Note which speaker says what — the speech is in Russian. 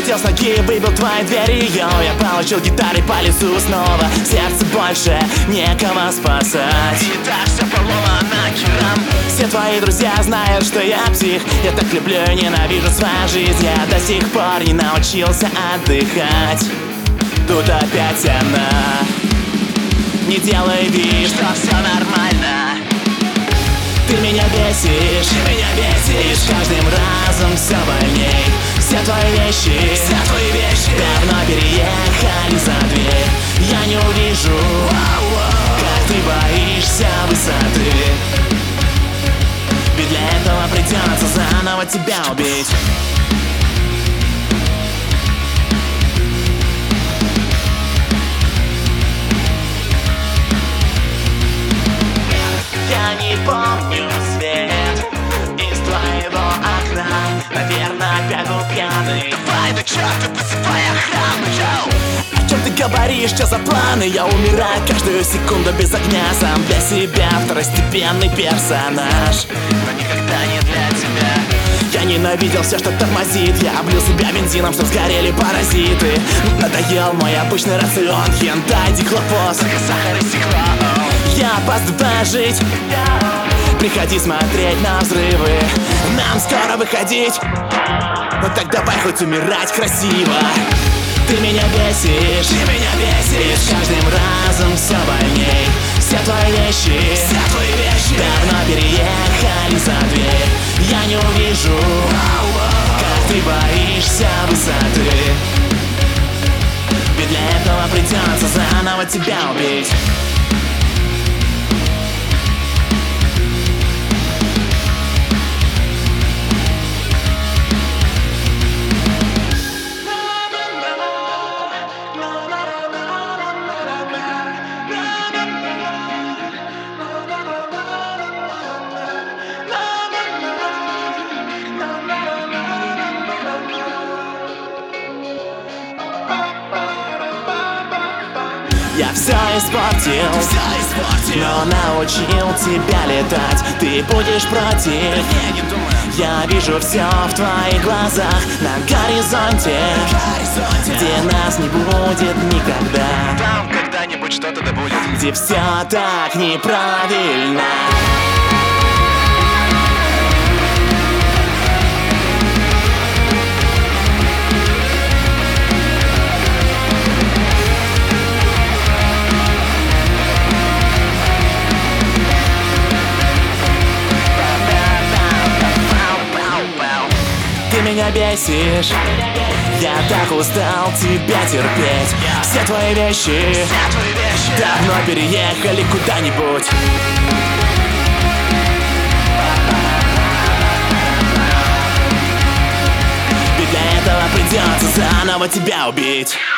Speaker 1: Слетел с ноги, выбил твои двери, йоу. Я получил гитарой по лицу снова. В сердце больше некого спасать.
Speaker 2: И так все поломано херам.
Speaker 1: Все твои друзья знают, что я псих. Я так люблю и ненавижу свою жизнь. Я до сих пор не научился отдыхать. Тут опять она. Не делай вид,
Speaker 2: Что все нормально.
Speaker 1: ты меня бесишь,
Speaker 2: Ты меня бесишь.
Speaker 1: и с каждым разом все больней. Все твои вещи давно переехали за дверь. Я не увижу, как ты боишься высоты. Ведь для этого придется заново тебя убить. Я не помню свет из твоего окна. Наверное, опять был пьяный.
Speaker 2: Давай, да чёрт, вызывай охрану, йоу.
Speaker 1: О чем ты говоришь, что за планы? Я умираю каждую секунду без огня. Сам для себя второстепенный персонаж,
Speaker 2: Но никогда не для тебя.
Speaker 1: я ненавидел все, что тормозит. Я облил себя бензином, чтоб сгорели паразиты. Надоел мой обычный рацион. Хентай, диклопоз,
Speaker 2: Сахар и стекло.
Speaker 1: я опаздываю жить. Приходи смотреть на взрывы. Нам скоро выходить. Но так давай хоть умирать красиво. Ты меня бесишь, и с каждым разом все больней. Все твои вещи давно переехали за дверь. Я не увижу, как ты боишься высоты. Ведь для этого придется заново тебя убить. Я все испортил, но научил тебя летать. Ты будешь против,
Speaker 2: Я не думаю.
Speaker 1: я вижу все в твоих глазах. На горизонте, где нас не будет никогда,
Speaker 2: Там когда-нибудь что-то да будет.
Speaker 1: где все так неправильно. Ты меня бесишь, я так устал тебя терпеть. Все твои вещи давно переехали куда-нибудь. Ведь для этого придется заново тебя убить.